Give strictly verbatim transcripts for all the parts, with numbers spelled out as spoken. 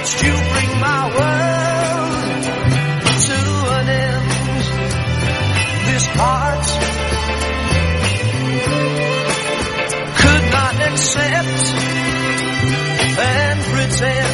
watched you bring my world to an end. This heart could not accept and pretend.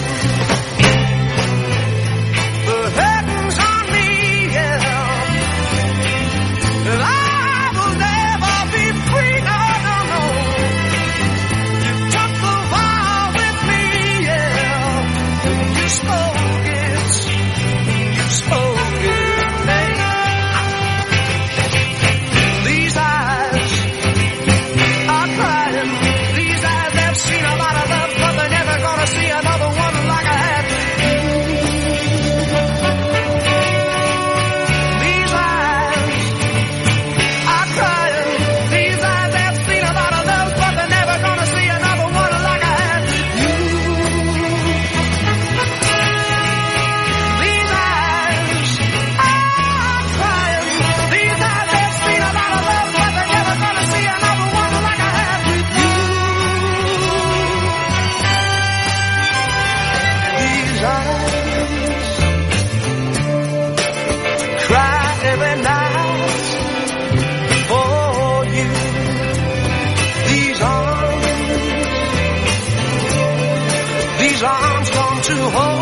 The curtains on me, yeah, and I will never be free, no, no, no. You took the vow with me, yeah, and you spoke it, you spoke it, hey. These eyes are crying, these eyes have seen a lot of love, but they're never gonna see another one like I had with you. These eyes are crying, these eyes have seen a lot of love, but they're never gonna see another one like I had with you. These eyes are crying, these eyes have seen a lot of love, but they're never gonna see another one like I had with you. These eyes cry every night for you. These arms, these arms come to hold